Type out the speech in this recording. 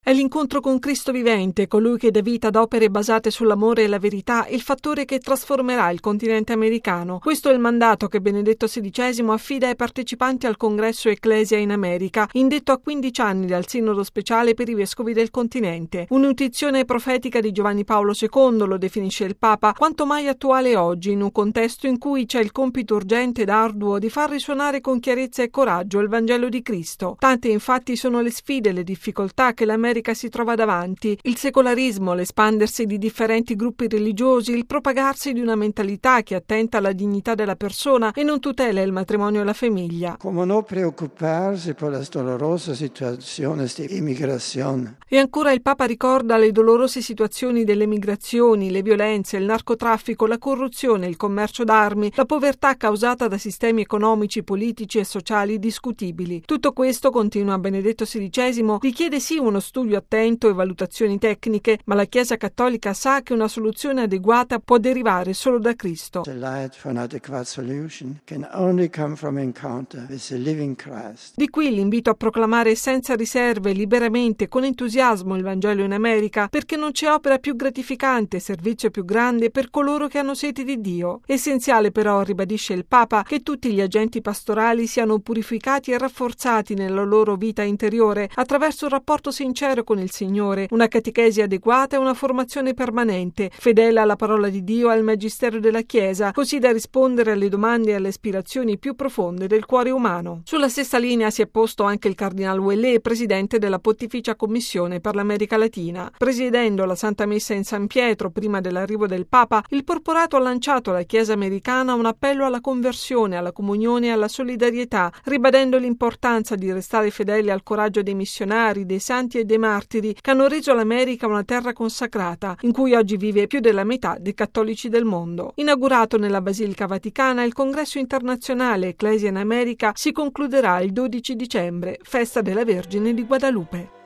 È l'incontro con Cristo vivente, colui che dà vita ad opere basate sull'amore e la verità, il fattore che trasformerà il continente americano. Questo è il mandato che Benedetto XVI affida ai partecipanti al congresso Ecclesia in America, indetto a 15 anni dal Sinodo speciale per i vescovi del continente. Un'intuizione profetica di Giovanni Paolo II, lo definisce il Papa, quanto mai attuale oggi, in un contesto in cui c'è il compito urgente ed arduo di far risuonare con chiarezza e coraggio il Vangelo di Cristo. Tante infatti sono le sfide e le difficoltà che l'America si trova davanti: il secolarismo, l'espandersi di differenti gruppi religiosi, il propagarsi di una mentalità che attenta alla dignità della persona e non tutela il matrimonio e la famiglia. Come non preoccuparsi per la dolorosa situazione di immigrazione. E ancora il Papa ricorda le dolorose situazioni delle migrazioni, le violenze, il narcotraffico, la corruzione, il commercio d'armi, la povertà causata da sistemi economici, politici e sociali discutibili. Tutto questo, continua Benedetto XVI, richiede sì uno studio attento e valutazioni tecniche, ma la Chiesa Cattolica sa che una soluzione adeguata può derivare solo da Cristo. Di qui l'invito a proclamare senza riserve, liberamente, con entusiasmo il Vangelo in America, perché non c'è opera più gratificante, servizio più grande per coloro che hanno sete di Dio. Essenziale però, ribadisce il Papa, che tutti gli agenti pastorali siano purificati e rafforzati nella loro vita interiore attraverso un rapporto sincero con il Signore, una catechesi adeguata e una formazione permanente, fedele alla parola di Dio e al magistero della Chiesa, così da rispondere alle domande e alle aspirazioni più profonde del cuore umano. Sulla stessa linea si è posto anche il Cardinal Ouellet, presidente della Pontificia Commissione per l'America Latina. Presiedendo la Santa Messa in San Pietro prima dell'arrivo del Papa, il Porporato ha lanciato alla Chiesa americana un appello alla conversione, alla comunione e alla solidarietà, ribadendo l'importanza di restare fedeli al coraggio dei missionari, dei santi e dei martiri che hanno reso l'America una terra consacrata, in cui oggi vive più della metà dei cattolici del mondo. Inaugurato nella Basilica Vaticana, il congresso internazionale Ecclesia in America si concluderà il 12 dicembre, festa della Vergine di Guadalupe.